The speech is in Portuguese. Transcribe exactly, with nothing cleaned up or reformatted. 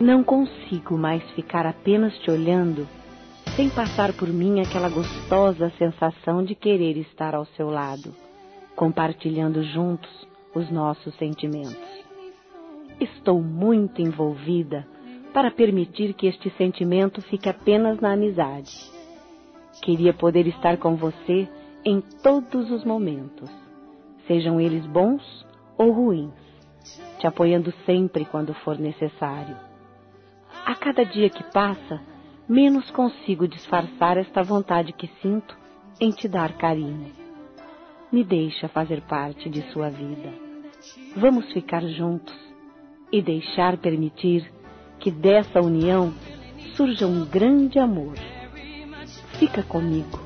Não consigo mais ficar apenas te olhando sem passar por mim aquela gostosa sensação de querer estar ao seu lado, compartilhando juntos os nossos sentimentos. Estou muito envolvida para permitir que este sentimento fique apenas na amizade. Queria poder estar com você em todos os momentos, sejam eles bons ou ruins, te apoiando sempre quando for necessário. A cada dia que passa, menos consigo disfarçar esta vontade que sinto em te dar carinho. Me deixa fazer parte de sua vida. Vamos ficar juntos e deixar permitir que dessa união surja um grande amor. Fica comigo.